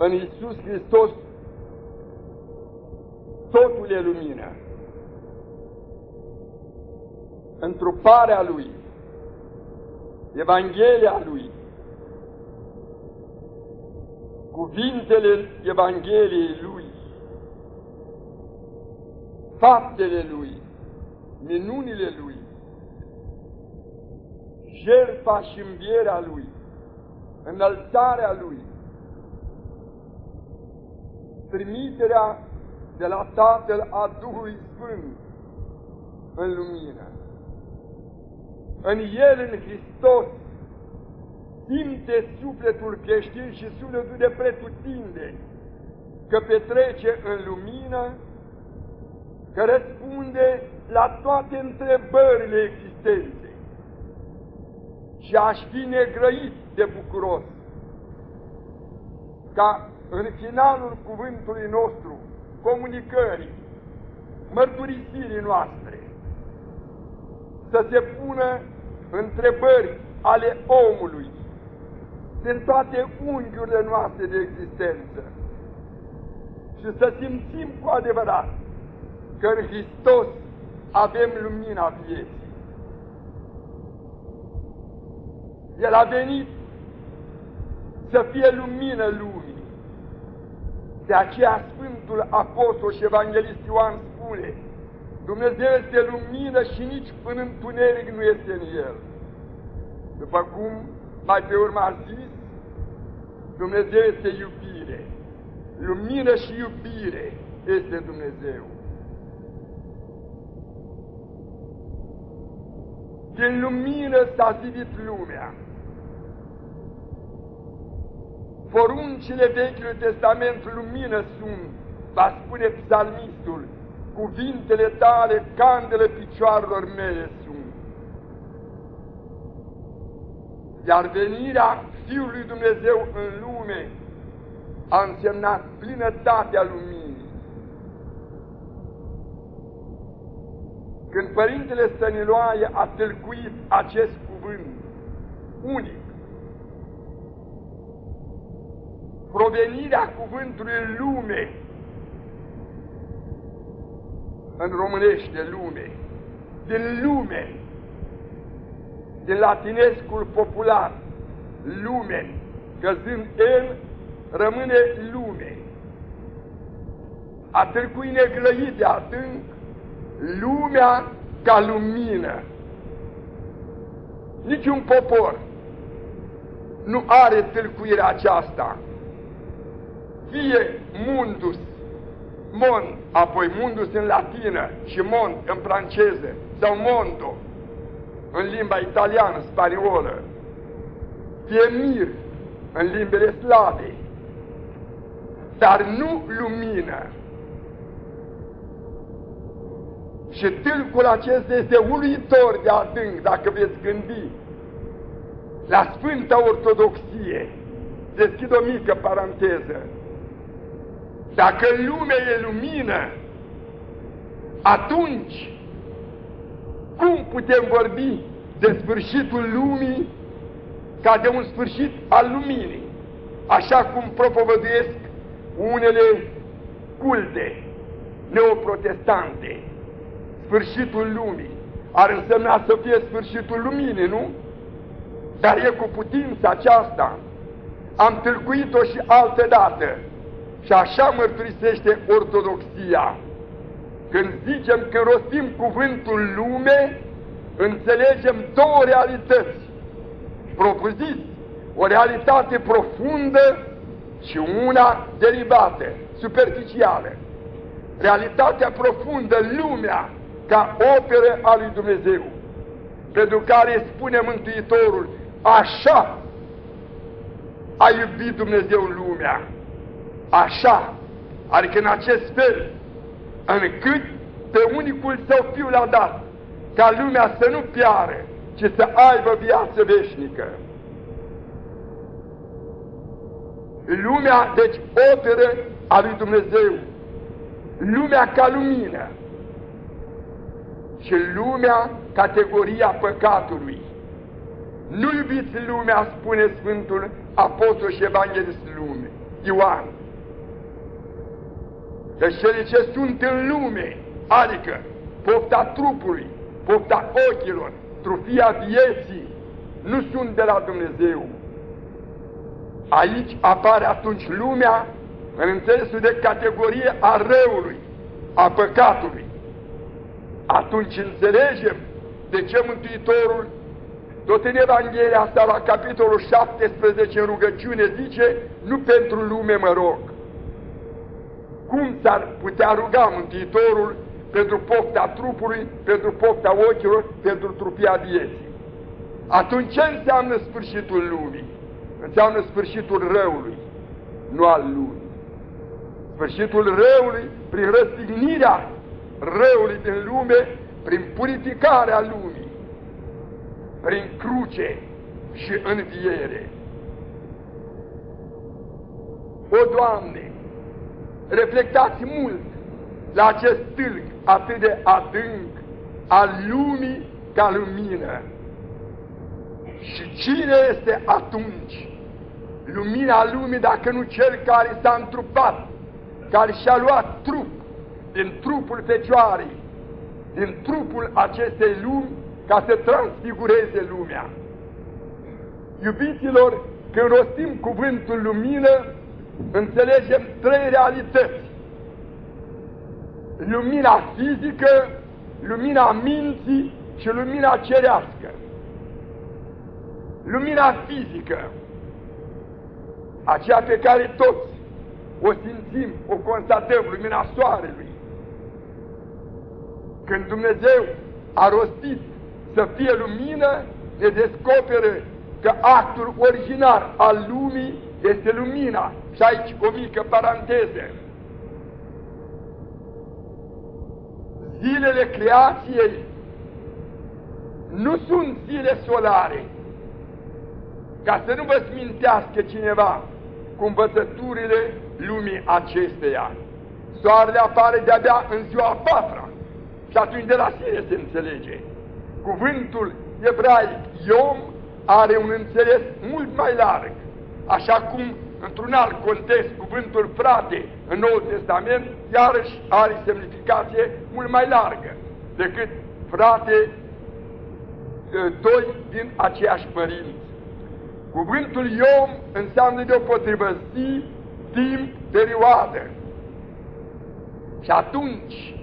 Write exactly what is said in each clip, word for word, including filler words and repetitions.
În Iisus Hristos totul e lumină. Întruparea Lui, Evanghelia Lui, cuvintele Evangheliei Lui, faptele Lui, minunile Lui, jertfa și învierea Lui, înălțarea Lui, trimiterea de la Tatăl a Duhului Sfânt în lumină. În El, în Hristos, simte sufletul creștin și sufletul de pretutindeni că petrece în lumină, că răspunde la toate întrebările existenței. Și aș fi negrăit de bucuros ca în finalul cuvântului nostru, comunicării, mărturisirii noastre, să se pună întrebări ale omului din toate unghiurile noastre de existență și să simțim cu adevărat că în Hristos avem lumina vieții. El a venit să fie lumină lumii. De aceea Sfântul Apostol și Evanghelist Ioan spune: Dumnezeu este lumină și nici în întuneric nu este în El. După cum mai pe urmă a zis, Dumnezeu este iubire. Lumină și iubire este Dumnezeu. Din lumină s-a zidit lumea. Poruncile Vechiului Testament lumină sunt, va spune psalmistul, cuvintele tale, candele picioarelor mele sunt. Iar venirea Fiului Dumnezeu în lume a însemnat plinătatea luminii. Când Părintele Stăniloae a tâlcuit acest cuvânt unic, provenirea cuvântului lume, în românește lume, din lume, din latinescul popular, lumen, căzând el, rămâne lume. A tâlcuit negrăit de adânc lumea ca lumină. Niciun popor nu are tâlcuirea aceasta. Fie mundus, mond, apoi mundus în latină și mond în franceză, sau mondo în limba italiană, spaniolă, fie mir în limbile slave, dar nu lumină. Și tâlcul acesta este uluitor de adânc, dacă veți gândi la Sfânta Ortodoxie. Deschid o mică paranteză. Dacă lumea e lumină, atunci cum putem vorbi de sfârșitul lumii ca de un sfârșit al luminii? Așa cum propovăduiesc unele culte neoprotestante. Sfârșitul lumii ar însemna să fie sfârșitul luminii, nu? Dar e cu putință aceasta. Am tâlcuit-o și altă dată. Și așa mărturisește Ortodoxia. Când zicem că rostim cuvântul lume, înțelegem două realități. Propuzit, o realitate profundă și una derivată, superficială. Realitatea profundă, lumea, ca operă a lui Dumnezeu, pentru care spune Mântuitorul: așa a iubit Dumnezeu lumea. Așa, adică în acest fel, încât pe unicul Său Fiu l-a dat, ca lumea să nu piară, ci să aibă viață veșnică. Lumea, deci, operă a lui Dumnezeu, lumea ca lumină și lumea categoria păcatului. Nu iubiți lumea, spune Sfântul Apostol și Evanghelist lume, Ioan. Deci cele ce sunt în lume, adică pofta trupului, pofta ochilor, trufia vieții, nu sunt de la Dumnezeu. Aici apare atunci lumea în înțelesul de categorie a răului, a păcatului. Atunci înțelegem de ce Mântuitorul, tot în Evanghelia asta, la capitolul șaptesprezece, în rugăciune, zice: nu pentru lume mă rog. Cum s-ar putea ruga Mântuitorul pentru pofta trupului, pentru pofta ochilor, pentru trupia vieții? Atunci ce înseamnă sfârșitul lumii? Înseamnă sfârșitul răului, nu al lumii. Sfârșitul răului prin răstignirea răului din lume, prin purificarea lumii, prin cruce și înviere. O, Doamne, reflectați mult la acest tâlc atât de adânc al lumii ca lumină. Și cine este atunci lumina lumii dacă nu cel care s-a întrupat, care și-a luat trup din trupul Fecioarei, din trupul acestei lumi, ca să transfigureze lumea? Iubiților, când rostim cuvântul lumină, înțelegem trei realități: lumina fizică, lumina minții și lumina cerească. Lumina fizică, aceea pe care toți o simțim, o constatăm, lumina soarelui. Când Dumnezeu a rostit să fie lumină, ne descoperă că actul originar al lumii este lumina. Și aici o mică paranteză. Zilele creației nu sunt zile solare, ca să nu vă smintească cineva cu învățăturile lumii acesteia. Soarele apare de-abia în ziua a patra și atunci de la sine se înțelege. Cuvântul ebraic Yom are un înțeles mult mai larg, așa cum într-un alt context cuvântul frate în Noul Testament iarăși are semnificație mult mai largă decât frate doi din aceeași părinți. Cuvântul Yom înseamnă deopotrivă zi, timp, perioadă. Și atunci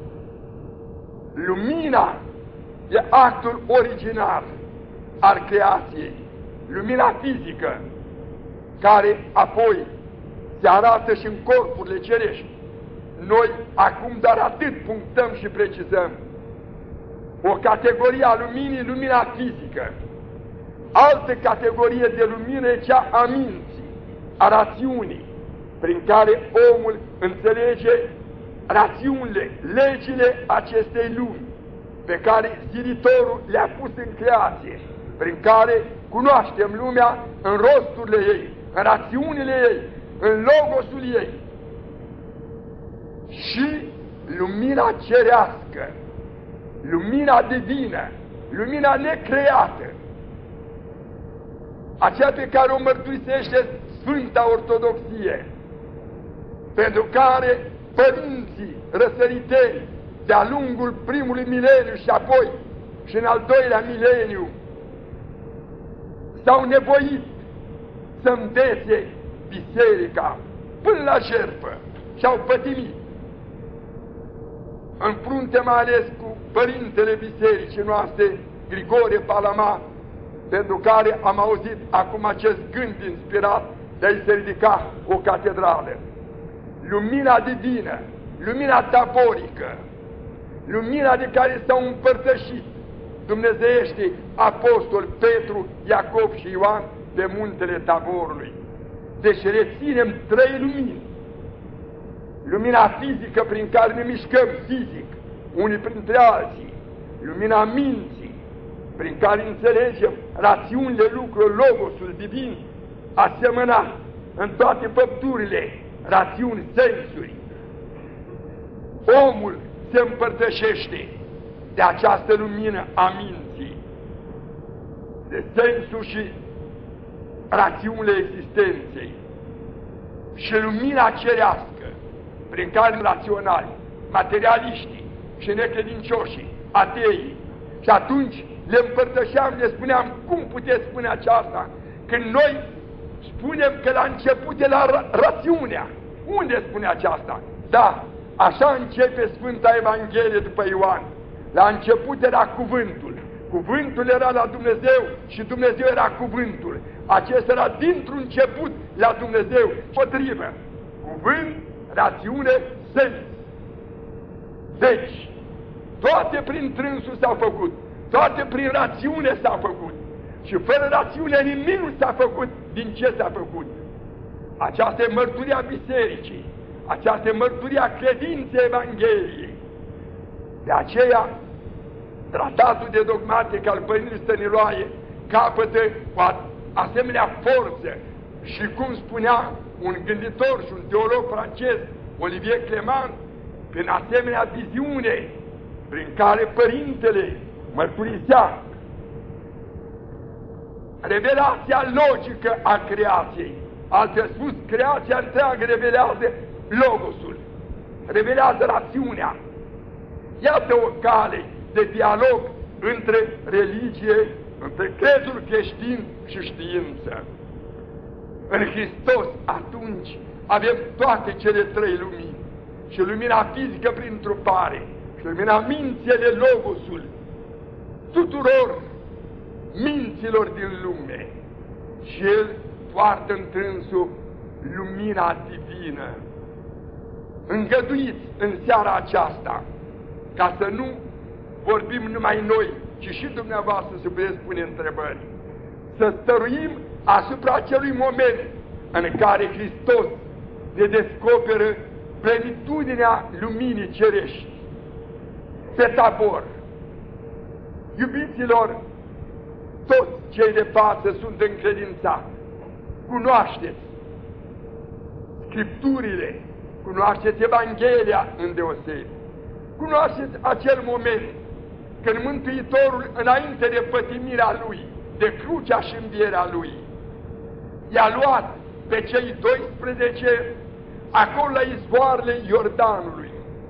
lumina e actul original al creației, lumina fizică, care apoi se arată și în corpurile cerești. Noi acum doar atât punctăm și precizăm. O categorie a luminii, lumina fizică. Altă categorie de lumină e cea a minții, a rațiunii, prin care omul înțelege rațiunile, legile acestei lumi, pe care Siritorul le-a pus în creație, prin care cunoaștem lumea în rosturile ei, în rațiunile ei, în logosul ei. Și lumina cerească, lumina divină, lumina necreată, aceea pe care o mărturisește Sfânta Ortodoxie, pentru care părinții răsăriteni de-a lungul primului mileniu și apoi și în al doilea mileniu s-au nevoit să învețe biserica până la jertfă și-au pătimit. În frunte mai ales cu părintele bisericii noastre, Grigore Palama, pentru care am auzit acum acest gând inspirat de a-i se ridica o catedrală. Lumina divină, lumina taborică, lumina de care s-au împărtășit dumnezeieștii apostoli Petru, Iacov și Ioan pe muntele Taborului. Deci reținem trei lumini. Lumina fizică prin care ne mișcăm fizic, unii printre alții. Lumina minții, prin care înțelegem rațiunile lucrurilor, logosul divin, asemănat în toate făpturile, rațiuni, sensuri. Omul se împărtășește de această lumină a minții, de sensul și rațiunile existenței. și lumina cerească, prin care raționali, materialiștii și necredincioșii, ateii, și atunci le împărtășeam, le spuneam, cum puteți spune aceasta, când noi spunem că la început e la ra rațiunea. Unde spune aceasta? Da, așa începe Sfânta Evanghelie după Ioan. La început era cuvântul. Cuvântul era la Dumnezeu și Dumnezeu era cuvântul. Acesta era dintr-un început la Dumnezeu. Potrivă. Cuvânt, rațiune, sens. Deci, toate prin trânsul s-au făcut. Toate prin rațiune s-au făcut. Și fără rațiune nimic nu s-a făcut din ce s-a făcut. Aceasta e mărturia bisericii. Aceasta e mărturia credinței Evangheliei. De aceea, tratatul de dogmatic al Părintelui Stăniloae capătă o asemenea forță și, cum spunea un gânditor și un teolog francez, Olivier Clément, prin asemenea viziune prin care Părintele mărturisea revelația logică a creației. Altfel spus, creația întreagă revelează logosul, revelează rațiunea. Iată o cale de dialog între religie, între crezul creștin și știință. În Hristos, atunci, avem toate cele trei lumini. Și lumina fizică prin trupare, și lumina minții de logosul tuturor minților din lume. Și El poartă în trânsul lumina divină. Îngăduiți în seara aceasta, ca să nu vorbim numai noi, ci și dumneavoastră să puteți pune întrebări, să stăruim asupra acelui moment în care Hristos ne descoperă plenitudinea luminii cerești pe Tabor. Iubiților, toți cei de față sunt încredințați. Cunoașteți Scripturile, cunoașteți Evanghelia îndeosebi. Cunoașteți acel moment când Mântuitorul, înainte de pătimirea Lui, de crucea și învierea Lui, i-a luat pe cei doisprezece acolo la izvoarele Iordanului,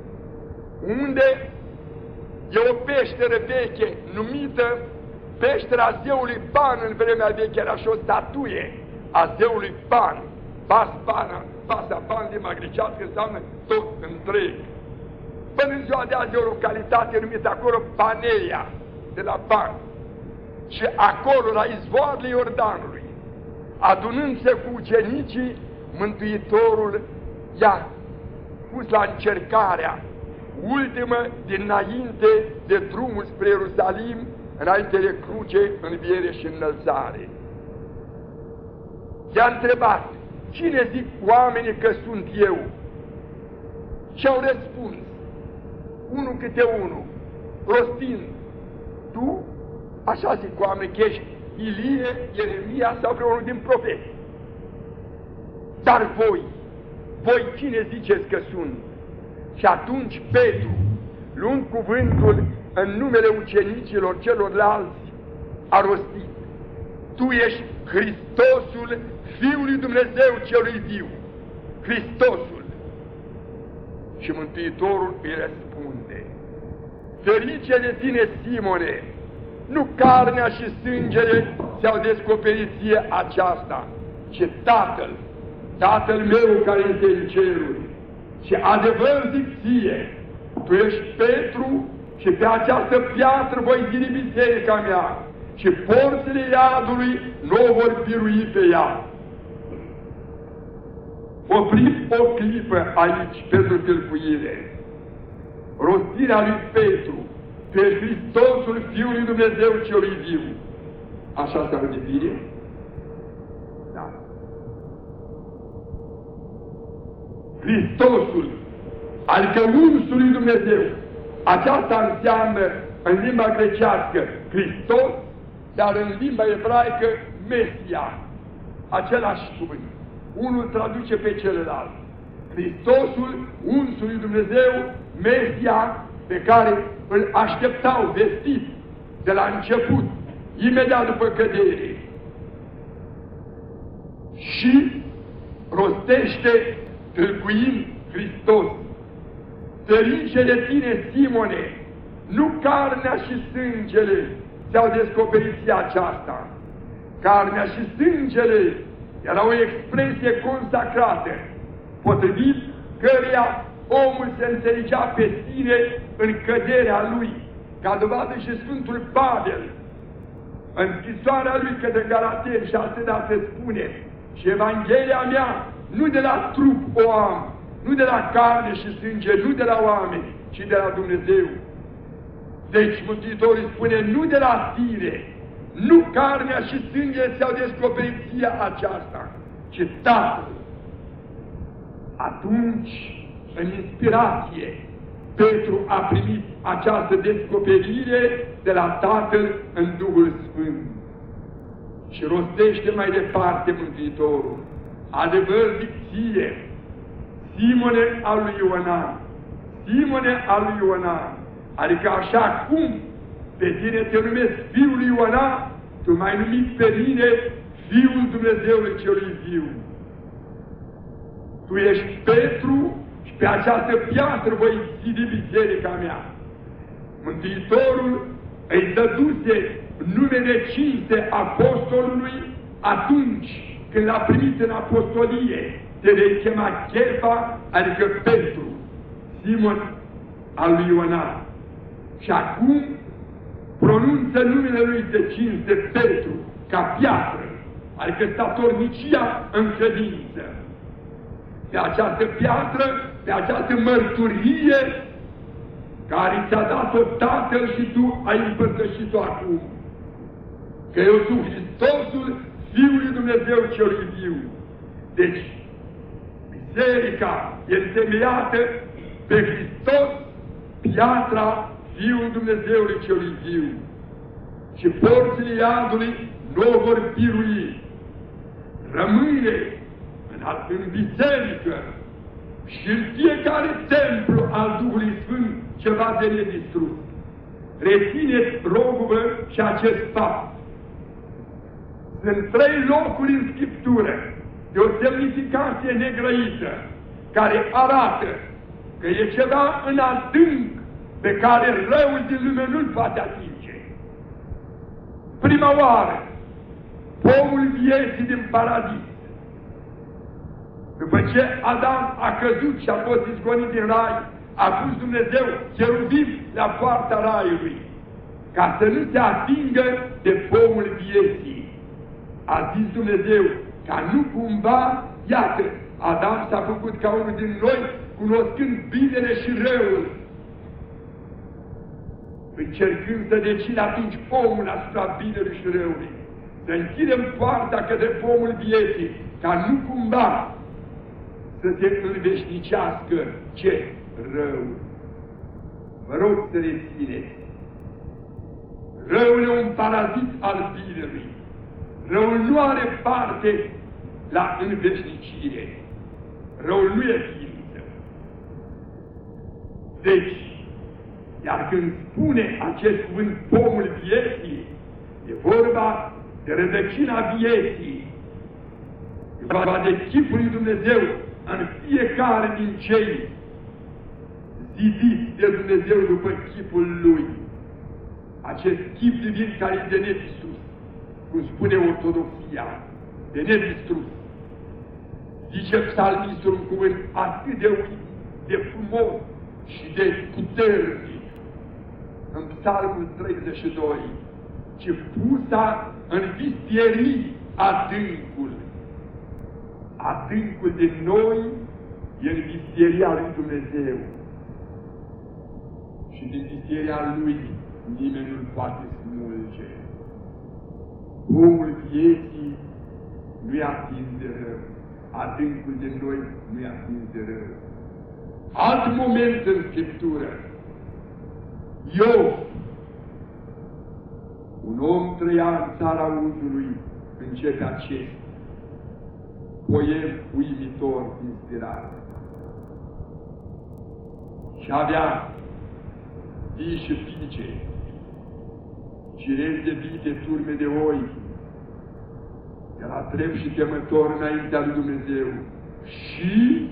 unde e o peșteră veche numită peștera zeului Pan. În vremea veche era și o statuie a zeului Pan. Bas Pana, Basa Pan, limba grecească, înseamnă tot întreg. Până în ziua de azi e o localitate numită acolo Paneia, de la Pan. Și acolo, la izvoarele Iordanului, adunându-se cu ucenicii, Mântuitorul i-a pus la încercarea ultimă dinainte de drumul spre Ierusalim, înainte de cruce, înviere și înălțare. I-a întrebat, cine zic oamenii că sunt eu? Și-au răspuns, unul câte unul, rostind, tu, așa zic oamenii, că ești Ilie, Ieremia sau vreunul din profeți. Dar voi, voi cine ziceți că sunt? Și atunci Petru, luând cuvântul în numele ucenicilor celorlalți, a rostit, tu ești Hristosul, Fiul lui Dumnezeu celui viu, Hristosul. Și Mântuitorul îi răspunde, ferice de tine, Simone, nu carnea și sângele ți-au descoperit ție aceasta, ci Tatăl, Tatăl meu care este în ceruri. Și adevăr zic ție, tu ești Petru și pe această piatră voi zidi biserica mea și porțile iadului nu o vor birui pe ea. Oprim o clipă aici pentru tâlcuire. Rostirea lui Petru, pe Hristosul Fiului Dumnezeu celui viu. Așa s-ar devine? Da. Hristosul, adică unsul lui Dumnezeu. Aceasta înseamnă în limba grecească Hristos, dar în limba ebraică Mesia. Același cuvânt. Unul traduce pe celălalt. Hristosul, unsul lui Dumnezeu, Mesia, pe care îl așteptau vestit de la început, imediat după cădere. Și rostește tâlcuind Hristos: Ferice de tine, Simone, nu carnea și sângele ți-au descoperit ție aceasta. Carnea și sângele era o expresie consacrată, potrivit căreia omul se înțelegea pe sine în căderea lui, ca dovadă și Sfântul Pavel, în scrisoarea lui către Galateni, și altădată se spune: și Evanghelia mea nu de la trup o am, nu de la carne și sânge, nu de la oameni, ci de la Dumnezeu. Deci Mântuitorul spune: nu de la tine, nu carnea și sângele ți-au descoperit ție aceasta, ci Tatăl. Atunci, în inspirație, Petru a primit această descoperire de la Tatăl în Duhul Sfânt. Și rostește mai departe Mântuitorul: adevăr zic ție, Simone al lui Ioana, Simone al lui Ioana, adică așa cum pe tine te numesc Fiul lui Ioana, tu m-ai numit pe mine Fiul Dumnezeului celui viu. Tu ești Petru și pe această piatră voi zidi biserica mea. Mântuitorul îi dăduse nume de cinste apostolului atunci când l-a primit în apostolie. Te vei chema Chefa, adică Petru, Simon al lui Ioana. Și acum pronunță numele lui de cinste Petru, ca piatră, adică statornicia în credință. Pe această piatră, pe această mărturie care ți-a dat-o Tatăl și tu ai împărtășit-o acum, că eu sunt Hristosul, Fiul lui Dumnezeu celui viu. Deci, biserica e întemeiată pe Hristos, piatra, Fiul Dumnezeului celui viu. Și porțile iadului nu o vor birui. Rămâne în, în biserică și în fiecare templu al Duhului Sfânt ceva de nedistrus. Rețineți, rog-vă, și acest fapt. Sunt trei locuri în Scriptură de o semnificație negrăită, care arată că e ceva în adânc pe care răul din lume nu-l poate atinge. Prima oară, pomul vieții din paradis. După ce Adam a căzut și a fost izgonit din rai, a pus Dumnezeu cheruvim la poarta raiului, ca să nu se atingă de pomul vieții. A zis Dumnezeu, ca nu cumva, iată, Adam s-a făcut ca unul din noi, cunoscând binele și răul, încercând să decide atunci omul asupra binelui și răului. Să închidem poarta către pomul vieții, ca nu cumva să se înveșnicească ce? Rău. Vă rog să rețineți. Răul e un parazit al binelui. Răul nu are parte la înveșnicire. Răul nu e ființă. Deci, iar când spune acest cuvânt pomul vieții, e vorba de rădăcina vieții. E vorba de chipul lui Dumnezeu în fiecare din cei zidiți de Dumnezeu după chipul Lui. Acest chip divin care e de nedistrus, cum spune Ortodoxia, de nedistrus. Zice psalmistul un cuvânt atât de uit, de frumos și de puternic în Psalmul treizeci și doi, ci pusa în vistierii adâncul. Adâncul de noi e în vistieria lui Dumnezeu. Și din vistieria lui nimeni nu-l poate smulge. Omul vieții nu-i atins de rău. Adâncul de noi nu-i atins de rău. Alt moment în Scriptură. Iov, un om trăia în țara Uzului, începe acest poem uimitor, inspirat. Și avea vii și fiice, cirezi de vite, turme de oi. Era drept și temător înaintea lui Dumnezeu. Și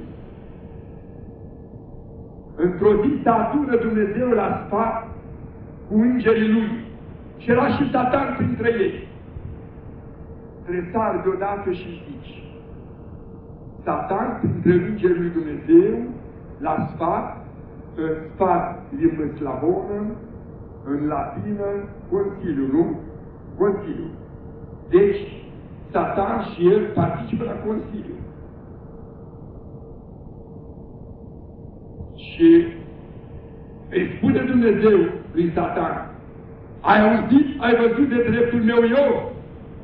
într-o zi se adună Dumnezeu la sfat cu îngerii Lui și era și Satan printre ei. Tresar deodată și zici: Satan printre îngerii lui Dumnezeu la sfat, în sfat limbă slavonă, în latină Consiliu, nu? Consiliu. Deci Satan și el participă la Consiliu. Și îi spune Dumnezeu lui Satan: ai auzit, ai văzut de dreptul meu eu?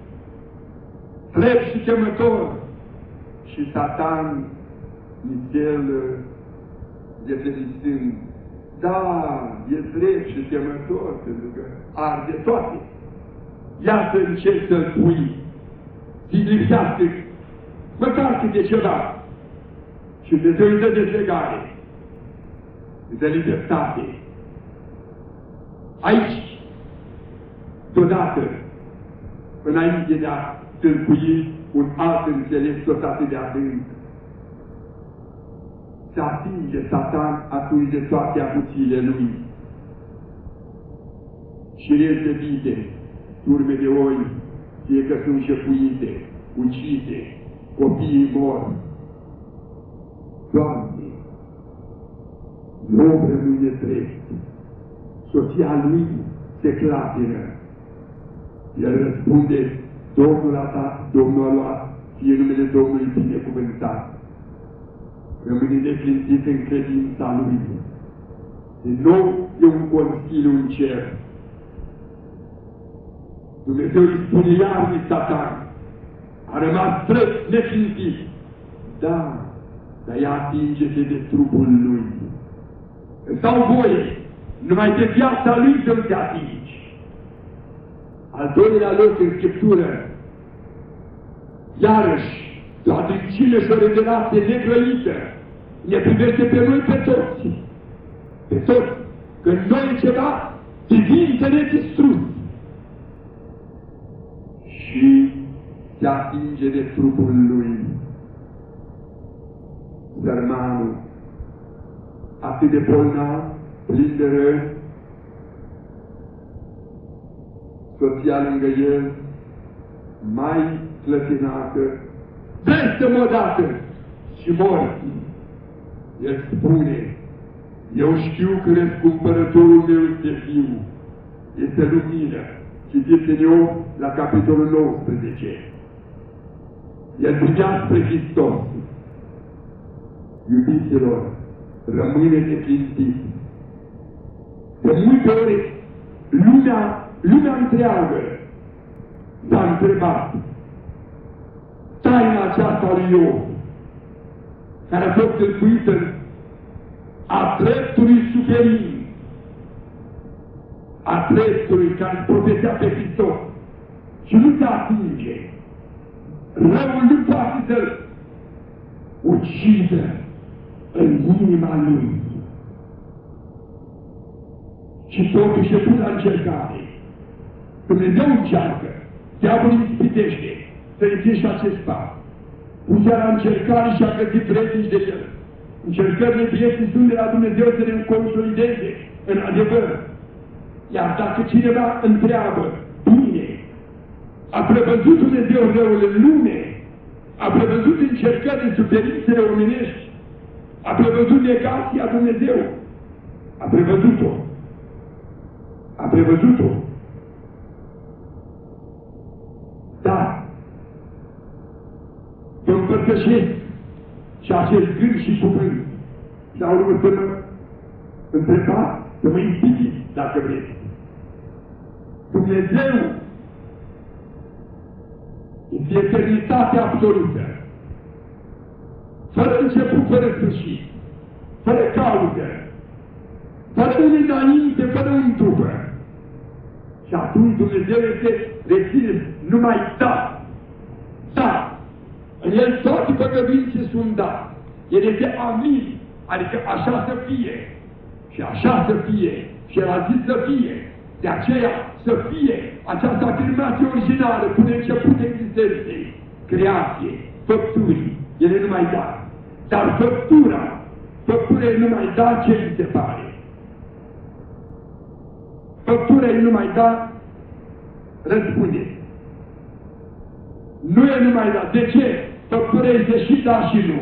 Drept și temător. Și Satan, nițel de felicitând: da, e drept și temător, pentru că arde toate. Ia să încerci să-l pui, să-i lipsească măcar câte ceva. Și Dumnezeu îi dă dezlegare, îi dă libertate. Aici, deodată, înainte de a tâlcui un alt înțeles tot atât de adânc, se atinge Satan atunci de toate avuțiile lui. Și reze vide, turme de oi, fie că sunt jefuite, ucise, copiii mor. Doamne, nu rămâne drept. Soția lui se clatină. El răspunde: Domnul a dat, Domnul a luat, fie numele Domnului binecuvântat. Rămâne neclintit în credința lui. Din nou e un consiliu în cer. Dumnezeu îi spune iar lui Satan: a rămas drept neclintit. Da, dar ea atinge-te de trupul lui. Îți dau voie, numai de viața lui să nu te atingi. Al doilea loc în Scriptură, iarăși, la adâncime și o revelație negrăită, ne privește pe noi pe toți. Pe toți. Că noi e ceva divin de nedistrus. Și se atinge de trupul lui. Sărmanul, atât de bolnav, plin de rău, soția lângă el, mai clătinată, blestem odată și mor. El spune: eu știu că răscumpărătorul meu este fiu, este lumină. Citiți în Iov la capitolul nouăsprezece. El privea spre Hristos. Iubiților, rămâne neclintit. De multe ori, lumea, lumea întreagă s-a întrebat taina aceasta lui Iov, care a fost tâlcuită a dreptului suverin, a dreptului care profețea pe Hristos și nu se atinge. Răul nu poate să-l ucidă în inima lui. Și totuși e pus la încercare. Dumnezeu încearcă, diavolul ispitește să ridice acest pas. Pusea la încercare și a găsit vrednici de el. Încercările vieții sunt de la Dumnezeu să ne consolideze în adevăr. Iar dacă cineva întreabă: bine, a prevăzut Dumnezeu răul în lume, a prevăzut încercările, suferințele omenești, a prevăzut negația Dumnezeu, a prevăzut-o, a prevăzut-o. Da, vă împărtășesc și acest gând și cuvânt. Și la urmă să mă întrebați, să mă ispitiți, dacă vreți. Dumnezeu este eternitate absolută, fără început, fără sfârșit, fără cauză, fără un înainte, fără un după. Și atunci Dumnezeu este reținut numai da, da. În el toate păcăvințe sunt da. El este amin, adică așa să fie. Și așa să fie. Și el a zis să fie. De aceea să fie această afirmație originală până început existenței, creație, făpturii, El e numai dar. Dar făptura, făptura e numai dar ce îi se pare. Făptura e numai dar, răspunde. Nu e numai da. De ce? Făptura este și da și nu.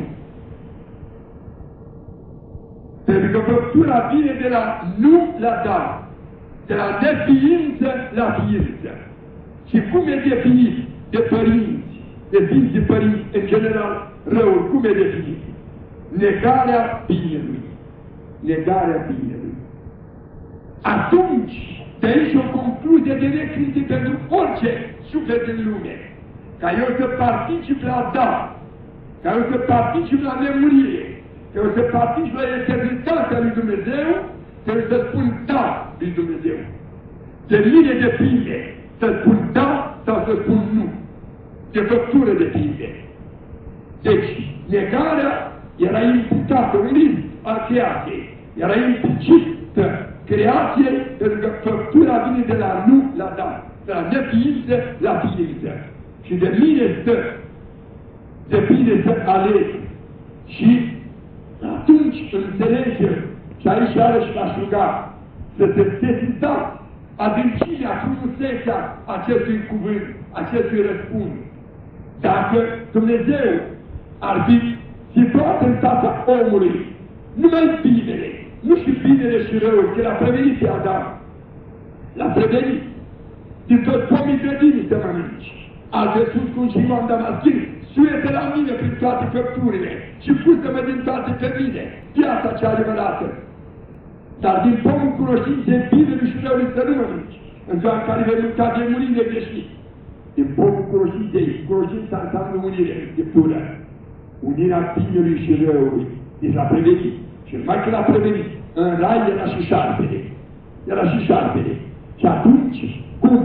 Pentru că făptura vine de la nu la da, de la neființă la ființă. Și cum e definit de părinți, de Sfinții Părinți, în general, răul, cum e definit? Negarea binelui. Negarea binelui. Atunci, de aici o concluzie de necrință pentru orice suflet în lume. Ca eu să particip la da, ca eu să particip la nemurire, ca eu să particip la eternitatea lui Dumnezeu, trebuie să spun da lui Dumnezeu. De mine depinde să spun da sau să spun nu. De făptură depinde. Deci, negarea era imputată, un risc al creației. Era implicită creației, pentru că făptura vine de la nu la da, de la neființă la ființă. Și de mine stă, depinde să aleg. Și atunci înțelegem, și aici iarăși l-aș ruga, să se sesizați adâncimea, frumusețea acestui cuvânt, acestui răspuns. Dacă Dumnezeu ar fi situat în fața omului numai binele, nu și binele și răul, că l-a prevenit pe Adam, l-a prevenit. Din tot pomii grădinii să mănânci. Altfel spus cum și Ioan Damaschin, suie-te la mine prin toate făpturile și gustă-mă din toate pe mine, viața cea adevărată. Dar din pomul cunoștinței binelui și răului să nu mănânci, în ziua în care vei mânca de muri negreșit. Din pomul cunoștinței, cunoștința înseamnă unire în Scriptură. Unirea binelui și răului. Deci l-a prevenit. Și numai că l-a prevenit, în rai era și șarpele. Era și șarpele. Și atunci, cum?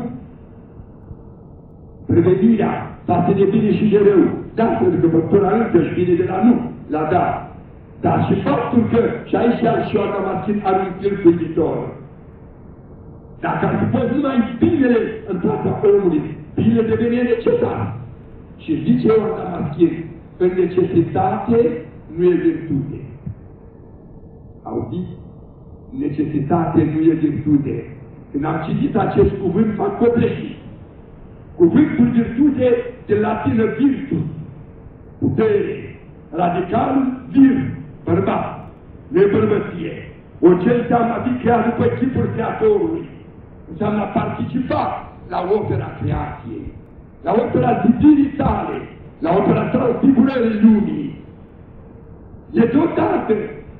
Prevenirea față de bine și de rău. Da, pentru că făptura însăși vine de la nu, la da. Dar și faptul că, și aici iar și Ioan Damaschin are un tâlc viitor. Dacă ar fi fost numai binele în fața omului, binele devine necesar. Și zice Ioan Damaschin, în necesitate nu e virtute. Auziți? Necesitate nu e virtute. Când am citit acest cuvânt, m-am copleșit. Cuvântul virtute de latină virtus, putere, radical vir, bărbat, nu e bărbăție. Orice înseamnă a fi creat după chipul Creatorului, înseamnă a participa la opera creației, la opera zidirii tale, la opera transfigurării lumii. E deodată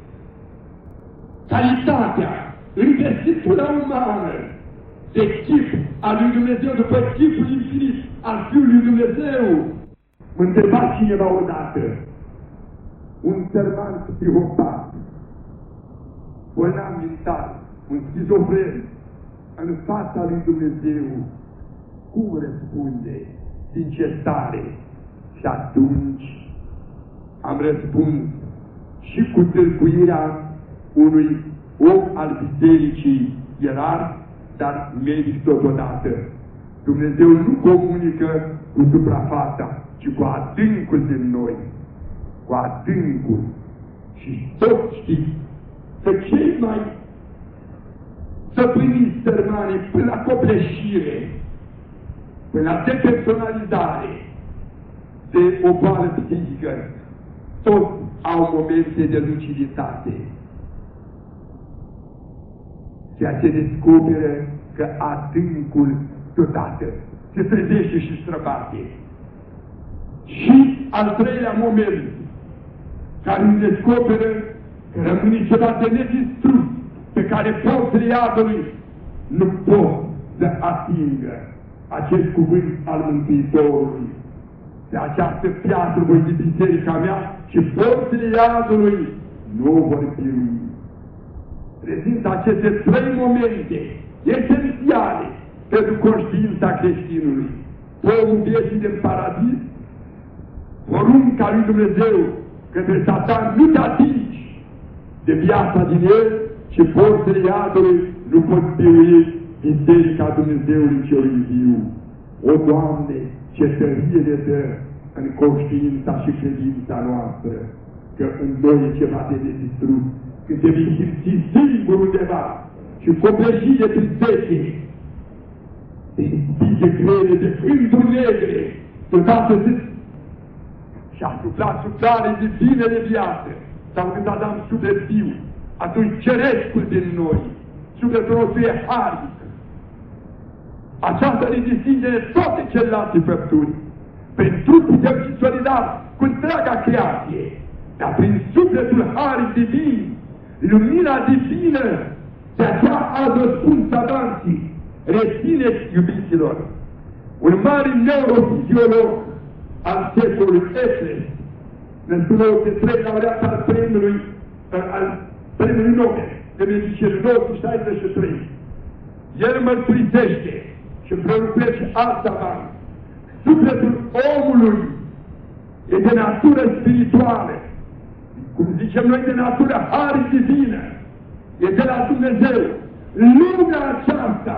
calitatea, investitura umană de chip al lui Dumnezeu, după chipul infinit al Fiului Dumnezeu. Mă întreba cineva odată, un sărman psihopat, bolnav mental, un schizofren, în fața lui Dumnezeu, cum răspunde? Din ce stare? Și atunci am răspuns și cu tâlcuirea unui om al bisericii ierarh, dar medic totodată. Dumnezeu nu comunică cu suprafața, ci cu adâncul din noi. Cu adâncul. Și tot știți, să cei mai săpâniți sărmani până la copleșire, până la depersonalizare de o boală psihică, toți au momente de luciditate. Ceea ce descoperă că adâncul deodată se trezește și străbate. Și al treilea moment, care îmi descoperă că rămâne ceva de nedistrus, pe care porțile iadului nu pot să atingă acest cuvânt al Mântuitorului. De această piatră voi de biserica mea și porțile iadului nu vor birui. Prezintă aceste trei momente esențiale pentru conștiința creștinului. Pomul vieții din paradis, porunca lui Dumnezeu către Satan, nu te atingi de viața din el, și porțile iadului nu pot birui biserica Dumnezeului celui viu. O, Doamne, ce tărie de dă în conștiința și credința noastră că în noi e ceva de distrus. Când te vei simți singur undeva și cu o plăjire prin zece, de grele, de gânduri negre, deodată zici, și a suflat suflare divină de viață, sau când Adam suflet viu, atunci cerescul din noi, sufletul nostru e harnic. Aceasta ne distinge de toate celelalte făpturi. Prin trup putem fi solidari cu întreaga creație, dar prin sufletul harnic divin, lumina divină, de aceea a răspuns savanții, rețineți, iubiților, un mare neurofiziolog al secolului Ecles, născut în nouă sute trei, laureat al premiului, al premiului Nobel de medicină, nouă sute șaizeci și trei. El mărturisește și împreună cu el și alți savanți, sufletul omului e de natură spirituală, cum zicem noi, de natură harii divină, e de la Dumnezeu. Lumea aceasta,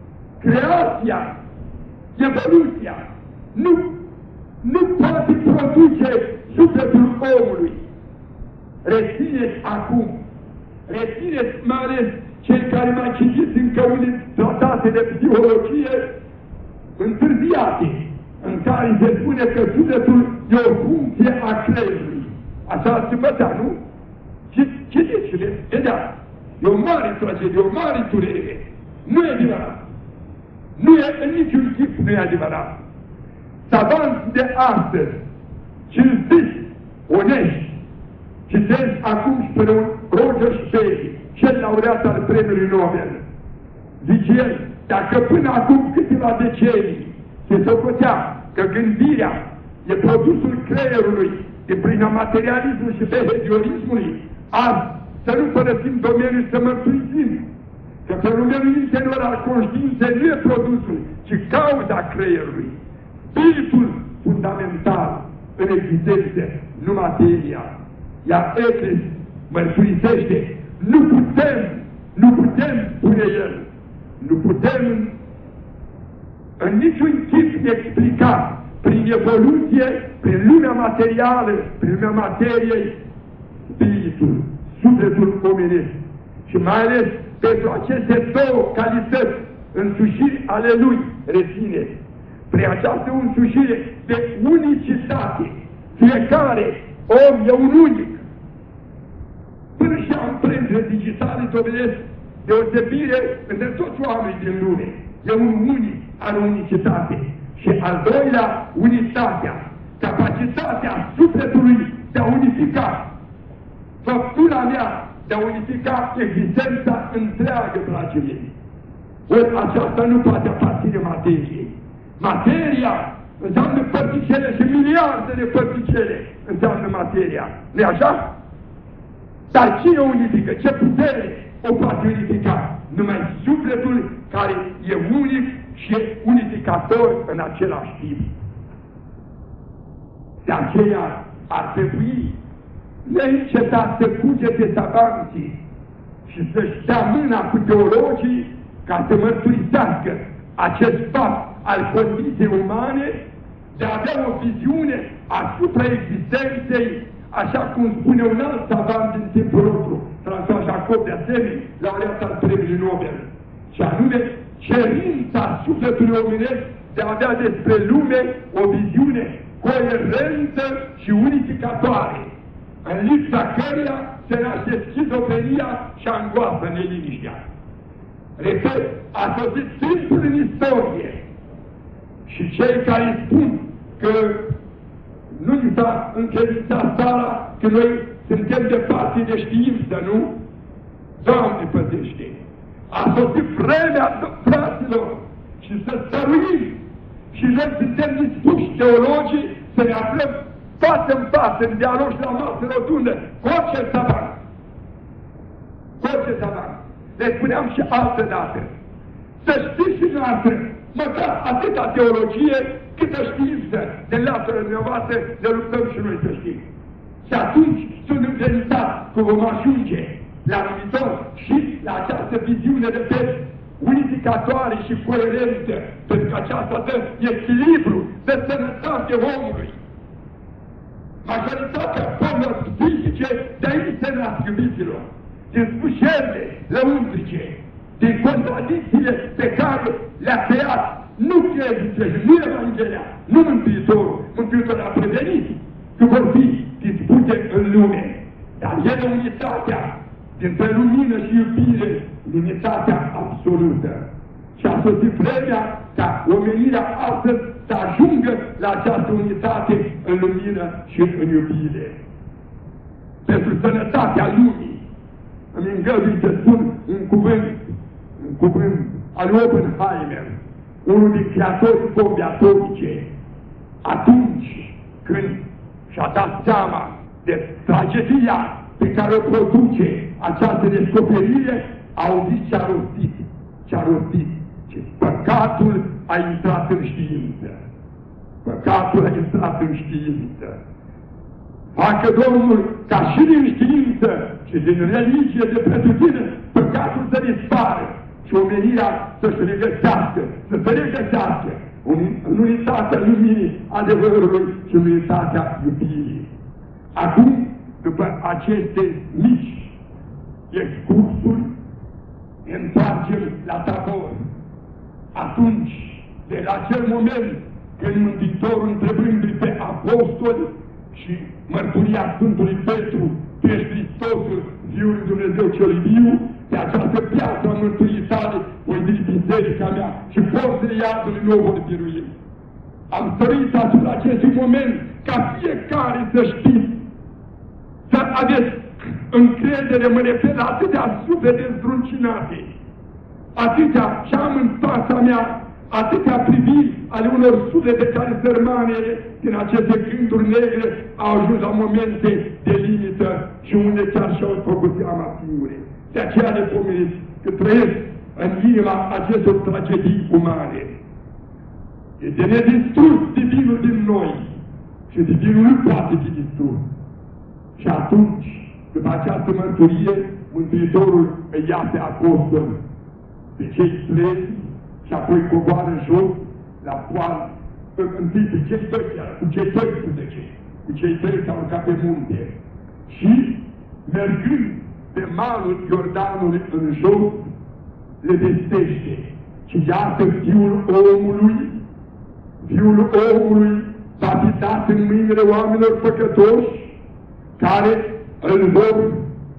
creația, evoluția, nu, nu poate produce sufletul omului. Rețineți acum, rețineți mai ales cei care mai citiți încă unele tratate de psihologie întârziate, în care se spune că sufletul e o funcție a creierului. Așa ați învățat, nu? Și citiți și vedeați. E o mare tragedie, o mare durere. Nu e adevărat. Nu e în niciun chip, nu e adevărat. Savanți de astăzi, cinstiți, onești, citesc acum și până un Roger Sperry, cel laureat al premiului Nobel. Zice el, dacă până acum câteva decenii se socotea că gândirea e produsul creierului de prin materialismul și behaviorismului, azi să nu părăsim domeniul să mărturisim că fenomenul interior al conștiinței nu e produsul, ci cauza creierului, spiritul fundamental în existență, nu materia. Iar Ecles mărturisește, nu putem, nu putem, spune el, nu putem în niciun chip explica prin evoluție, prin lumea materială, prin lumea materiei, spiritul, sufletul omenesc. Și mai ales pentru aceste două calități însușiri ale lui, reține, prin această însușire de unicitate, fiecare om e un unic. Până și amprentele digitale dovedesc deosebire între toți oamenii din lume. E un unic al unicitate. Și al doilea, unitatea, capacitatea sufletului de a unifica, făptura mea de a unifica existența întreagă, dragii mei. Ori aceasta nu poate aparține materiei. Materia înseamnă părticele și miliarde de părticele înseamnă materia. Nu-i așa? Dar cine unifică? Ce putere o poate unifica? Numai sufletul care e unic și e unificator în același timp. De aceea ar trebui neîncetat să cugete savanții și să-și dea mâna cu teologii ca să mărturisească acest fapt al condiției umane de a avea o viziune asupra existenței, așa cum spune un alt savant din timpul nostru, François Jacob, de asemenea, laureat al premiului Nobel, și anume cerința sufletului omenesc de a avea despre lume o viziune coerentă și unificatoare, în lipsa căreia se naște schizofrenia și angoasă neliniștea. Repet, a sosit timpul în istorie și cei care spun că nu ni s-a încredințat țara, că noi suntem departe de știință, nu? Doamne păzește! A sosit vremea, fraților, și să stăruim și noi suntem dispuși teologii să ne aflăm față în față, în dialog și la masă rotundă, cu orice savant. Cu orice savant. Le spuneam și altă dată. Să știți și noastră, măcar atâta teologie, câtă știință de latura dumneavoastră, ne luptăm și noi să știm. Și atunci sunt încredințat că vom ajunge la viitor și la această viziune de pe unificatoare și coerentă, pentru că aceasta dă echilibru, de sănătate omului. majoritatea formilor psihice de aici se nasc, iubiților, din spușerile lăuntrice, din contradicțiile pe care le-a creat nu credințe, nu Evanghelia, nu Mântuitorul. Mântuitorul a prevenit că vor fi dispute în lume, dar ele unitatea dintre lumină și iubire, unitatea absolută. Și a sosit vremea ca omenirea astăzi să ajungă la această unitate în lumină și în iubire. Pentru sănătatea lumii, îmi îngădui să spun un cuvânt, un cuvânt al Oppenheimer, unul din creatorii bombii atomice. Atunci când și-a dat seama de tragedia pe care o produce această descoperire, a auzit ce-a rostit, ce-a rostit, ce păcatul a intrat în știință. Păcatul a intrat în știință. Facă Domnul ca și din știință și din religie de pretutine păcatul să dispară și omenirea să-și regăsească, să se regăsească în unitatea luminii adevărului și în unitatea iubirii. Acum, după aceste mici excursuri, ne întoarcem la Tabor. Atunci, de la acel moment când Mântuitorul, întrebându-i pe apostoli și mărturia Sfântului Petru, tu ești Hristosul, Fiul lui Dumnezeu cel viu, de această piață a mântuirii tale voi zici biserica mea și forțele iadului nu o vor birui. Am sărit asupra acestui moment ca fiecare să știți, să aveți încredere, mă refer la atâtea suflete zdruncinate, atâtea și am în fața mea atâtea priviri ale unor suflete care sărmanele din aceste gânduri negre au ajuns la momente de limită și unde chiar și-au făcut seama singure. De aceea le pomeniți că trăiesc în inima acestor tragedii umane. E de nedistrus divinul din noi și divinul nu poate fi distrus. Și atunci, după această mărturie, Mântuitorul îi ia pe apostol, pe cei trei, și apoi coboară jos la poală, întâi pe cei doi, cu cei doisprezece, cu cei trei s-au urcat pe munte. Și, mergând pe malul Iordanului în jos, le vestește. Și iată Fiul omului, Fiul omului va fi dat în mâinile oamenilor păcătoși, care îl vor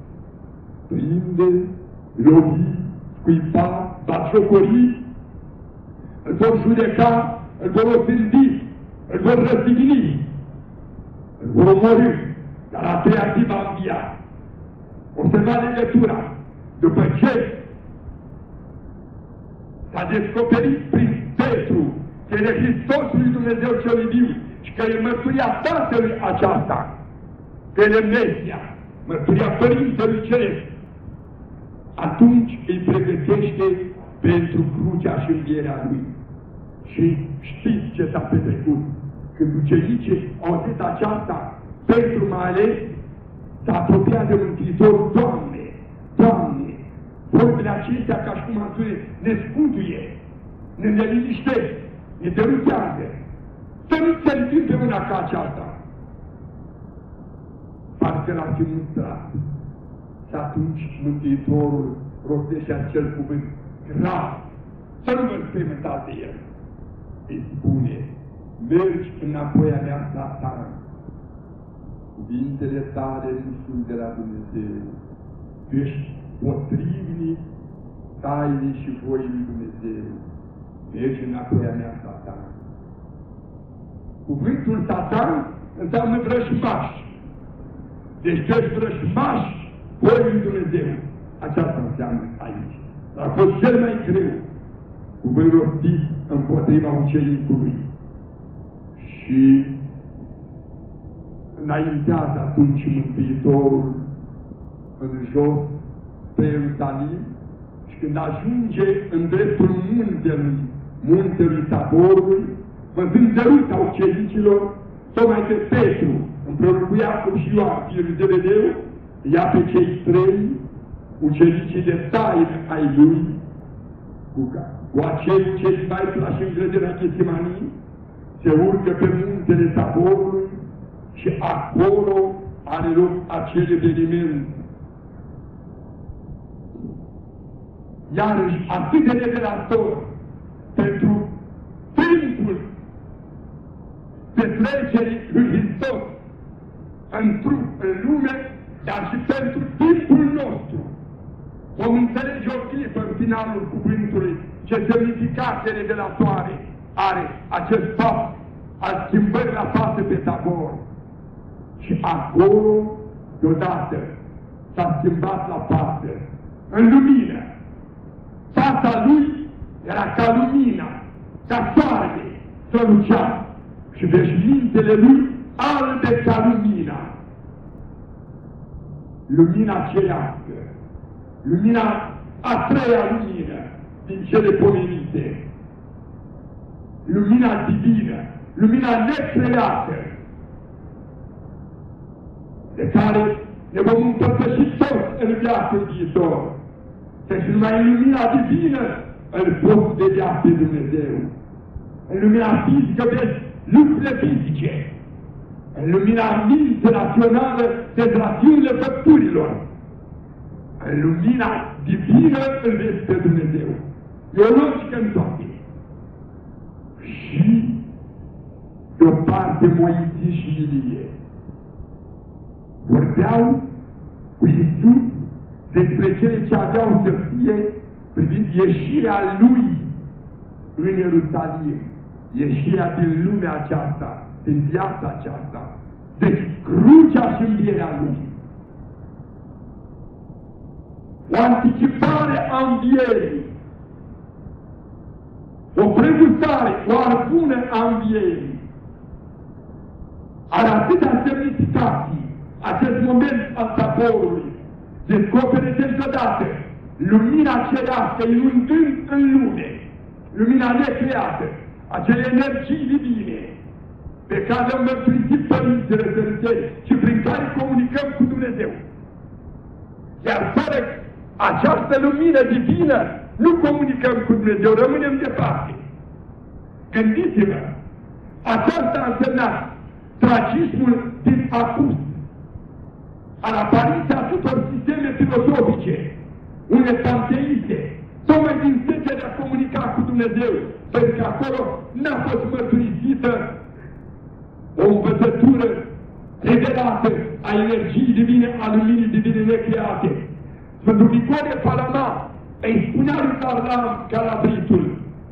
prinde, lovi, scuipa, batjocori, îl vor judeca, îl vor osândi, îl vor răstigni, îl vor omorî, dar a treia zi va învia. Observa legătura. După ce s-a descoperit prin Petru că e Hristosul lui Dumnezeu cel viu și că e mărturia Tatălui aceasta, că e Mesia, mărturia Părintelui Ceresc, atunci îi pregătește pentru crucea și învierea lui. Și știți ce s-a petrecut. Când ucenicii au zis aceasta, Petru mai ales s-a apropiat de Mântuitor, Doamne, Doamne, vorbele acestea, ca și cum am spune, ne scutuie, ne neliniștesc, ne derutează. Să nu țeltim pe una ca aceasta. Parcă l-a fi mustrat. Și atunci Mântuitorul rostește acel cuvânt grav, să nu vă experimentați de el. Îi spune, mergi înapoi a mea, Satan. Cuvintele tale nu sunt de la Dumnezeu. Tu ești potrivnic tainii și voii lui Dumnezeu. Mergi înapoi a mea, Satan. Cuvântul Satan înseamnă vrăjmaș. Deci tu ești vrăjmaș voii lui Dumnezeu. Aceasta înseamnă aici. Dar a fost cel mai greu cuvânt rostit împotriva ucenicului. Și înaintează atunci Mântuitorul în jos spre Ierusalim și când ajunge în dreptul muntelui, muntelui Taborului, văzând dăruta ucenicilor, tocmai pe Petru, împreună cu Iacov și Ioan, fiul lui Zebedeu, ia pe cei trei ucenicii de taină ai lui, cu, cu acei ucenici mai plași în grădina Ghesimanii, se urcă pe muntele Taborului Și acolo are loc acel eveniment. Iarăși atât de revelator pentru timpul petrecerii lui Hristos în trup, în lume, dar și pentru timpul nostru. Vom înțelege o clipă în finalul cuvântului ce semnificație revelatoare are acest fapt al schimbării la față pe Tabor. Și acolo, deodată, s-a schimbat la față, în lumină. Fața lui era ca lumina, ca soarele, strălucea, și veșmintele lui albe ca lumina. Lumina cerească, lumina a treia lumină din cele pomenite, lumina divină, lumina necreată, de care ne vom împărtăși toți în viața viitor. Deci numai în lumina divină îl poți vedea pe Dumnezeu. În lumina fizică vezi lucrurile fizice. În lumina minții rațională vezi rațiunile făpturilor. În lumina divină îl vezi pe Dumnezeu. E o logică în toate. Și de o parte Moise și Ilie vorbeau cu Iisus despre cele ce aveau să fie privind ieșirea lui în Ierusalim, ieșirea din lumea aceasta, din viața aceasta, deci crucea și învierea lui. O anticipare a învierii, o pregustare, o arpună a învierii, are atâtea semnificații acest moment al Taborului. Descopere deodată lumina cerească inundând în lume, lumina necreată, acele energii divine pe care le-au mărturisit părințele sărăteni și prin care comunicăm cu Dumnezeu. Iar fără această lumină divină nu comunicăm cu Dumnezeu, rămânem departe. Gândiți-vă, aceasta a însemnat tragismul din apus, al apariției atâtor sisteme filosofice, unele panteiste, tocmai din setea de a comunica cu Dumnezeu, pentru că acolo n-a fost mărturisită o învățătură revelată a energiei divine, a luminii divine necreate. Sfântul Nicodem Palama îi spunea lui Varlam Calabritul: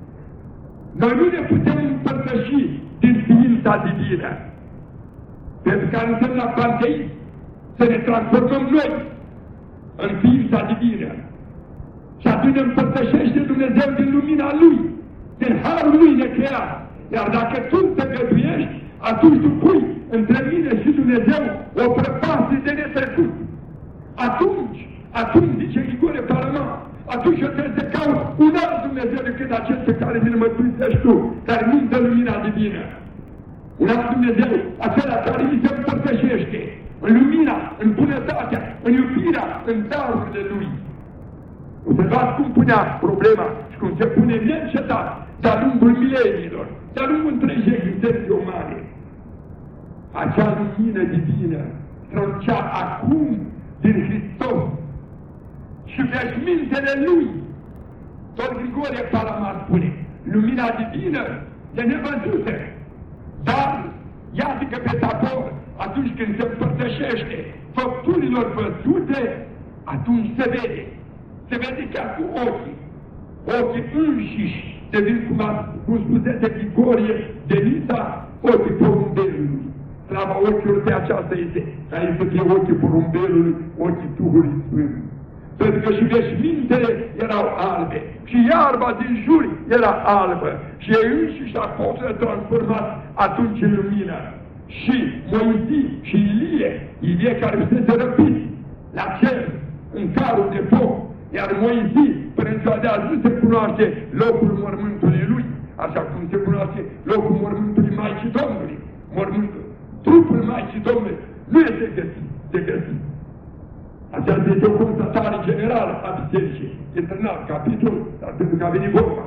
noi nu ne putem împărtăși din ființa divină, pentru că înseamnă panteism să ne transformăm noi în ființa divină. Și atunci ne împărtășește Dumnezeu din lumina Lui, din harul Lui necreat. Iar dacă tu te găduiești, atunci tu pui între mine și Dumnezeu o prăpastie de netrecut. Atunci, atunci, zice Grigore Palama, atunci eu trebuie să caut un alt Dumnezeu decât acest pe care mi-l mărturisești tu, care nu-mi dă lumina divină. Un alt Dumnezeu, acela care mi se împărtășește în lumina, în bunătatea, în iubirea, în darurile Lui. Observați cum punea problema și cum se pune neîncetat de-a lungul mileniilor, de-a lungul întregii existenței umane. Acea lumină divină strălucea acum din Hristos și veșmintele Lui. Tot Grigore Palama spune, lumina divină e nevăzută, dar iată că pe Tabor, atunci când se împărtășește făpturilor văzute, atunci se vede. Se vede chiar cu ochii. Ochii înșiși devin, cum, a, cum spusese Grigorie de Nisa, ochii porumbelului. Slava ochilor pe aceasta este, ca să fie ochii porumbelului, ochii Duhului Sfânt. Pentru că și veșmintele erau albe, și iarba din jur era albă, și ei înșiși apostolii transformați atunci în lumină. Și Moise și Ilie, Ilie care fusese răpit la cer, în carul de foc, iar Moise, până în ziua de azi, nu se cunoaște locul mormântului lui, așa cum se cunoaște locul mormântului Maicii Domnului. Mormântul, trupul Maicii Domnului nu este găsit, de găsit. Aceasta este o constatare generală a bisericii. Este în alt capitol, dar pentru că a venit vorba.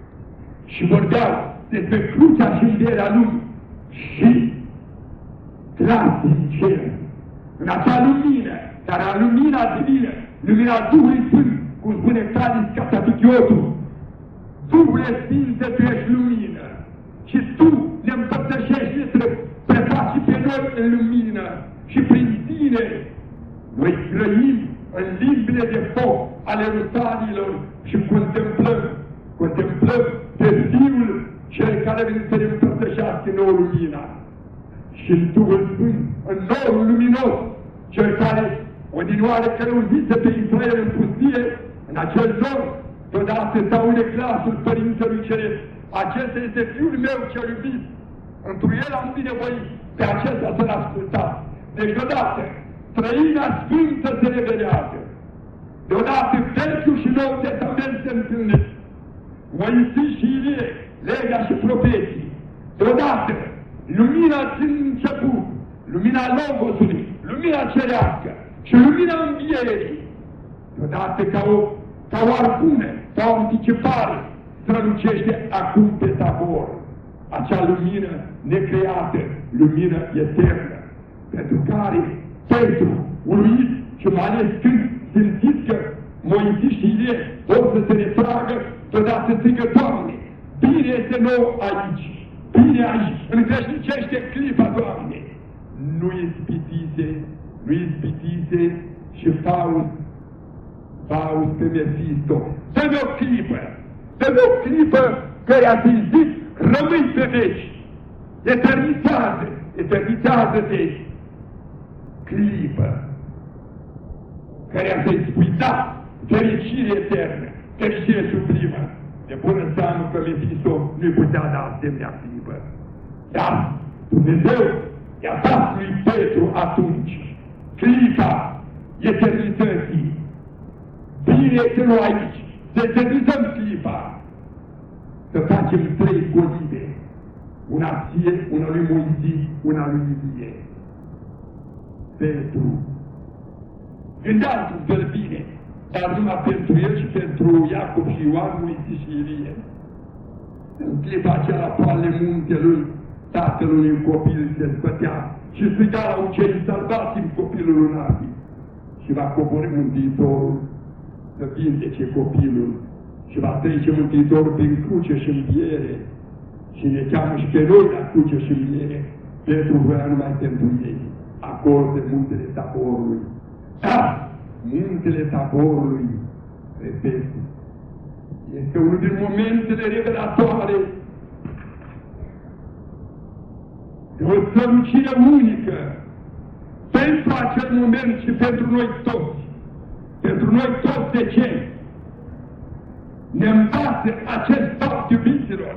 Și vorbeau despre crucea și învierea lui. Și glas din cer, în acea lumină, care a lumina divină, lumina Duhului Sfânt, cum spune Calis Catapiciotul, Duhul Sfinte, tu ești lumină și tu ne împărtășești, ne prefaci și pe noi în lumină și prin tine noi grăim în limbile de foc ale rusalilor și contemplăm, contemplăm pe Fiul cel care vine să ne împărtășească nouă lumina. Și în Duhul Sfânt, în norul luminos, cel care odinioară călăuzise pe Israel în pustie, în acel nor, deodată se aude glasul Părintelui Ceresc: acesta este Fiul meu cel iubit, întru el am binevoit, pe acesta să-l ascultați. Deci deodată Trăina Sfântă se revelează. Deodată Vechiul și Noul Testament se întâlnesc. Moise și Ilie, legea și profeții. Deodată lumina din început, lumina Logosului, lumina cerească și lumina învierii. Deodată ca o, ca o arbune, ca o anticipare, strălucește acum pe Tabor. Acea lumină necreată, lumină eternă, pentru care Petru, uluit și mai ales când simțiți că Moise și Ilie vor să se retragă, deodată strigă: Doamne, bine este nou aici, bine aici, înveșnicește clipa, Doamne. Nu ispitise, nu ispitise și Faust, Faust pe Mefisto: dă-mi o clipă, dă-mi o clipă care a zis, rămâi pe veci, eternizează, eternizează-te, clipă, care a să-i spui da, fericire eternă, fericire suprimă. De bună seamă că Mefisto nu-i putea da asemenea clipă. Dar Dumnezeu i-a dat lui Petru atunci clipa eternității. Bine este noi aici, să eternizăm clipa, să facem trei colibe, una ție, una lui Moise, una lui Ilie. Petru gândea într-un fel bine, dar numai pentru el și pentru Iacob și Ioan, Moise și Ilie. În clipa aceea, la poalele muntelui, tatălui un copil se zbătea și striga la uceni: salvați-mi copilul lunatic. Și va coborî Mântuitorul să vindece copilul și va trece Mântuitorul prin cruce și înviere și ne cheamă și pe noi la cruce și înviere. Petru voia numai pentru ei, acolo de muntele Taborului. Da, muntele Taborului, repet, este unul din momentele revelatoare de o strălucire unică pentru acel moment și pentru noi toți. Pentru noi toți, de ce? Ne învață acest fapt, iubiților,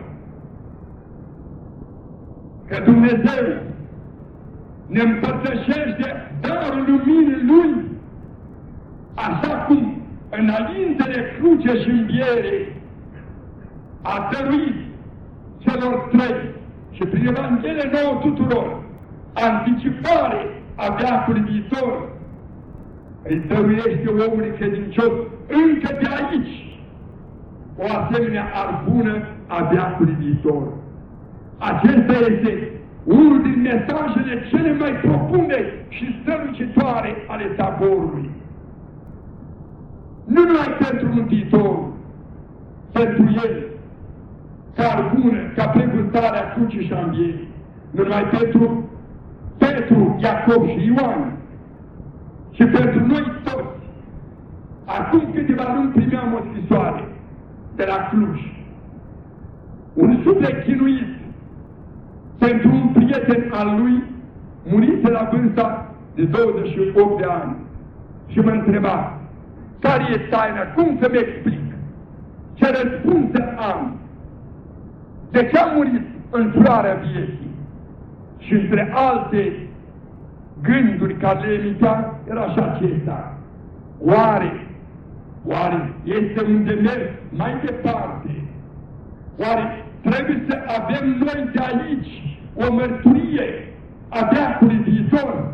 că Dumnezeu ne împărtășește darul luminii Lui, așa cum înainte de cruce și înviere a dăruit celor trei și prin Evanghelie nouă tuturor anticipare a veacului viitor, îi dăruiește omului credincios încă de aici o asemenea arbună a veacului viitor. Acesta este unul din mesajele cele mai profunde și strălucitoare ale Taborului. Nu numai pentru Mântuitorul, pentru El, ca arbună, ca pregustarea crucii și a învierii, nu numai pentru Petru, Iacob și Ioan, și pentru noi toți. Acum câteva luni primeam o scrisoare de la Cluj. Un suflet chinuit pentru un prieten al lui murise la vârsta de douăzeci și opt de ani și mă întreba: care e taina? Cum să-mi explic? Ce răspuns să am? De ce a murit în floarea vieții? Și între alte gânduri care le emitea era și acesta: oare, oare este un demers mai departe? Oare trebuie să avem noi de aici o mărturie a veacului viitor?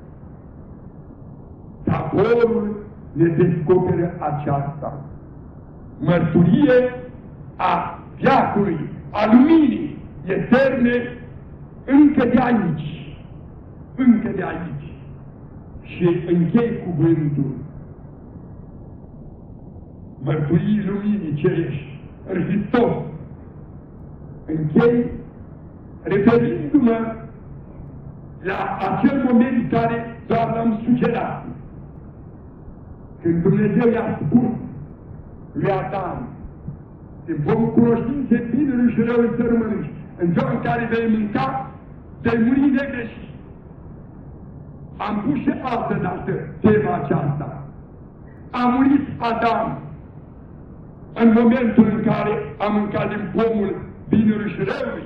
Taborul ne descoperă aceasta, mărturie a veacului, a luminii eterne încă de aici, încă de aici. Și închei cuvântul mărturii luminii cerești în Hristos. Închei referindu-mă la acel moment care doar l-am sugerat. Când Dumnezeu i-a spus lui Adam, din vom cunoștințe binelui și răului să rămânești, în ziua în care vei mânca, vei muri negreșit. Am pus și altă dată tema aceasta. A murit Adam în momentul în care a mâncat din pomul binelui și răului.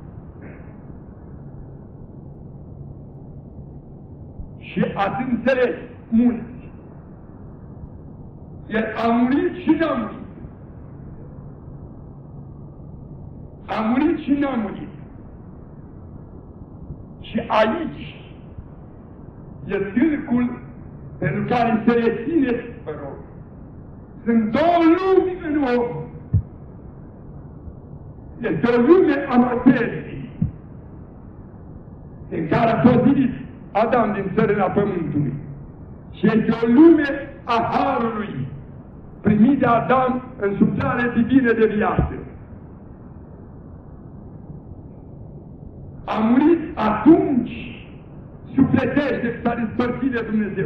Și ați înțeles mulți. El a murit și n-a murit. A murit și n-a murit. Și aici e târgul pentru care se rețineți, vă rog. Sunt două lumi în om. Este o lume a materiei, în care a fost zidit Adam din țărâna pământului. Și este o lume a harului, primit de Adam în suflare divină de viață. A murit atunci, sufletește, s-a despărțit de Dumnezeu.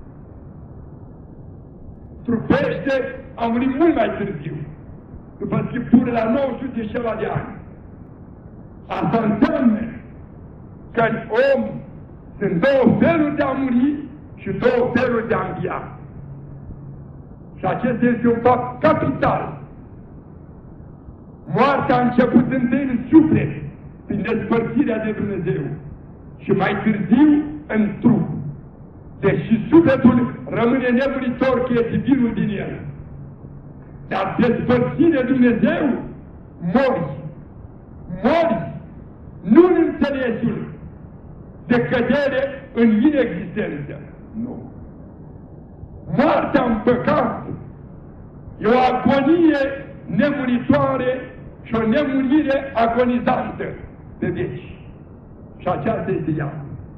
Trupește, a murit mult mai târziu, după Scriptură, la nouă sute și ceva de ani. Asta înseamnă că în om sunt două feluri de a muri și două feluri de a învia. Și acesta este un fapt capital. Moartea a început întâi în suflet, prin despărțirea de Dumnezeu, și mai târziu în trup. Deși sufletul rămâne nemuritor, că e divinul din el. Dar despărțit de Dumnezeu, mori. Mori, nu în înțelesul de cădere în inexistență. Nu. Moartea în păcat e o agonie nemuritoare și o nemurire agonizantă de veci. Și aceasta este ea.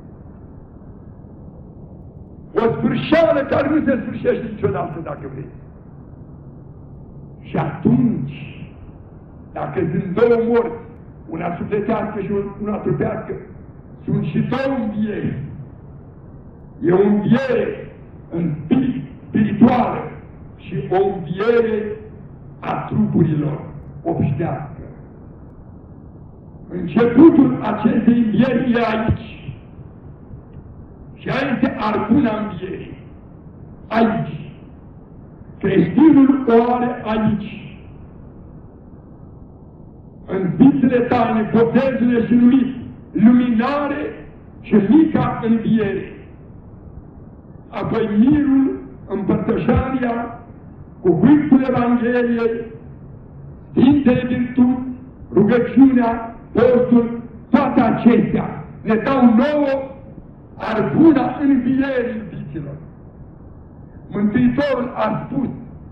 O sfârșeală care nu se sfârșește niciodată, dacă vrei. Și atunci, dacă sunt două morți, una sufletească și una trupească, sunt și două învieri. E o înviere în spirit, spirituală și o înviere a trupurilor obștească. Începutul acestei învieri e aici. Și aia este arcuna învierii. Aici. Creștinul o are aici. În Sfințele Taine, botezurile și numit luminare și mica înviere. Apoi mirul, împărtășania, cuvântul Evangheliei, Sfintele virtuți, rugăciunea, postul, toate acestea ne dau nouă arcuna învierii, iubiților. Mântuitorul a spus,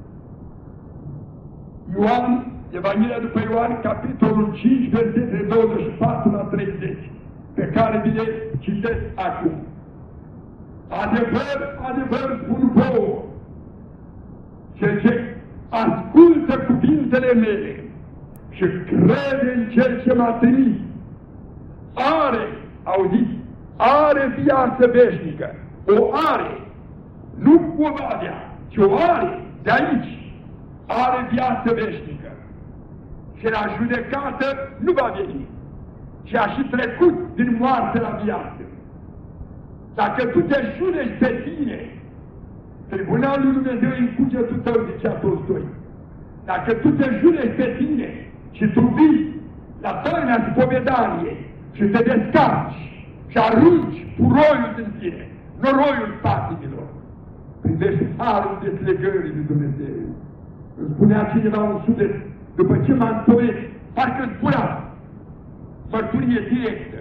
Ioan, Evanghelia după Ioan, capitolul cinci, versetele douăzeci și patru la treizeci, pe care vi le citesc acum. Adevăr, adevăr spun vouă, cel ce ascultă cuvintele mele și crede în Cel ce m-a trimis, are, auziți, are viață veșnică, o are, nu o va avea, ci o are de aici, are viață veșnică. Și la judecată nu va veni, ci a și trecut din moarte la viață. Dacă tu te judeci pe tine, tribunalul lui Dumnezeu e în cugetul tău, zicea Tolstoi. Dacă tu te judeci pe tine și tu vii la taina spovedanie și te descarci și arunci puroiul din tine, noroiul patimilor, privești harul deslegării lui Dumnezeu. Îmi spunea cineva un suflet, după ce m-a întoarce, parcă zbura, mărturie directă.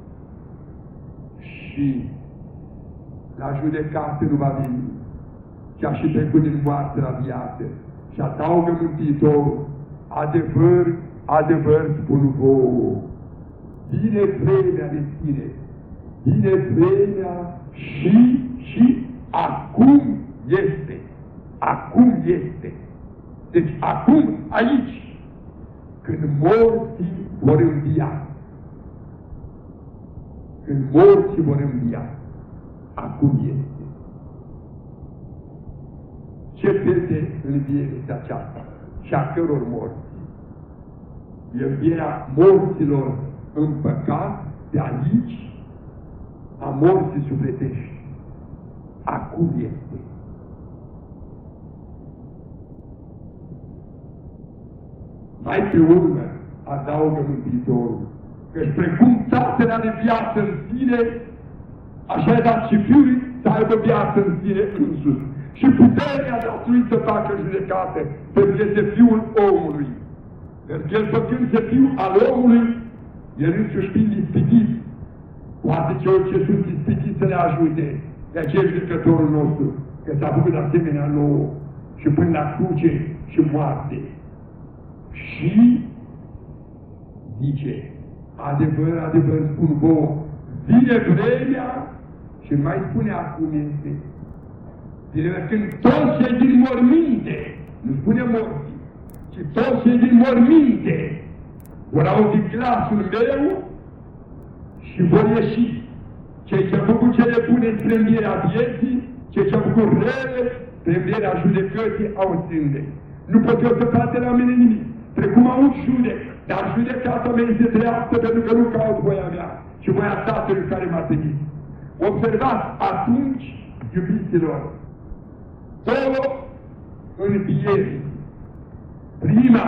Și la judecată nu va veni, ci a și trecut din moarte la viață. Și adaugă Mântuitorul, adevăr, adevăr spun vouă, vine vremea de tine, vine vremea și, și acum este. Acum este. Deci acum, aici, când morții vor învia. Când morții vor învia. Acum este. Ce fel de înviere este aceasta? Și a căror morți? E învierea morților în păcat de aici, a morții sufletești. Acum este. Mai pe urmă adaugă Mântuitorul, căci precum Tatăl are viață în sine, așa i-a dat și Fiului să aibă viață în sine însuși. Și puterea datului să facă judecată, pentru că este Fiul omului. Pentru că El, făcându-se Fiul al omului, El însuși fiind ispitit, poate celor ce sunt ispitiți să le ajute. De aceea judecătorul nostru, că s-a făcut asemenea nouă și până la cruce și moarte. Și zice, adevăr, adevăr spun vouă, vine vremea, și mai spune acum este, vine când toți cei din morminte, nu spune morții, ci toți cei din morminte vor auzi glasul meu și vor ieși. Cei ce au făcut cele bune spre învierea vieții, cei ce au făcut rele spre învierea judecății auzânde. Nu pot eu să fac de la mine nimic. Precum aud judec, dar judecata mea este dreaptă pentru că nu caut voia mea, ci voia Tatălui care m-a trimis. Observați atunci, iubiților, două învieri. Prima,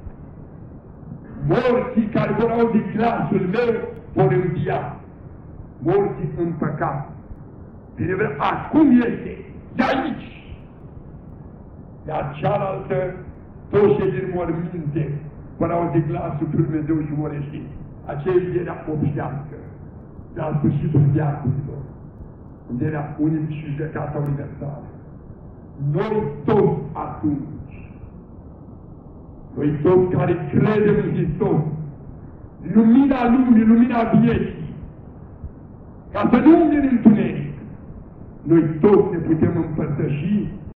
morții care vor auzi glasul meu vor învia. Morții în păcat. Bine, acum este, de aici. Iar cealaltă, toți cei din morminte vor auzi glasul lui Dumnezeu și vor ieși. Aceea e învierea obștească, de la sfârșitul viacurilor. Învierea unic și judecata universală. Noi toți atunci, noi toți care credem în Hristos, lumina lumii, lumina vieții, ca să nu umblem în întuneric, noi toți ne putem împărtăși